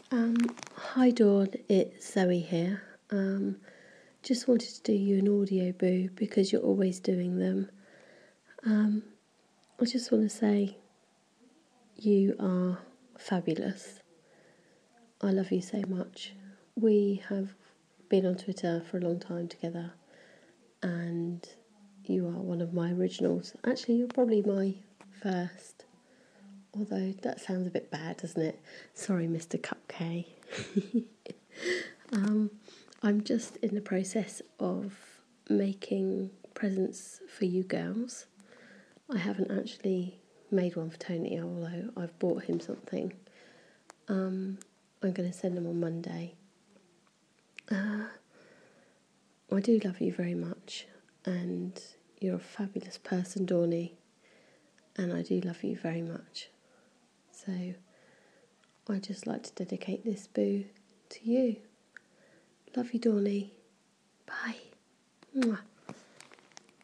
Hi Dawn, it's Zoe here. Just wanted to do you an audio boo because you're always doing them. I just want to say you are fabulous. I love you so much. We have been on Twitter for a long time together and you are one of my originals. Actually, you're probably my first. Although that sounds a bit bad, doesn't it? Sorry, Mr. Cupcake. I'm just in the process of making presents for you girls. I haven't actually made one for Tony, although I've bought him something. I'm going to send them on Monday. I do love you very much, and you're a fabulous person, Dawny, and I do love you very much. So I'd just like to dedicate this boo to you. Love you, Dawny. Bye. Mwah.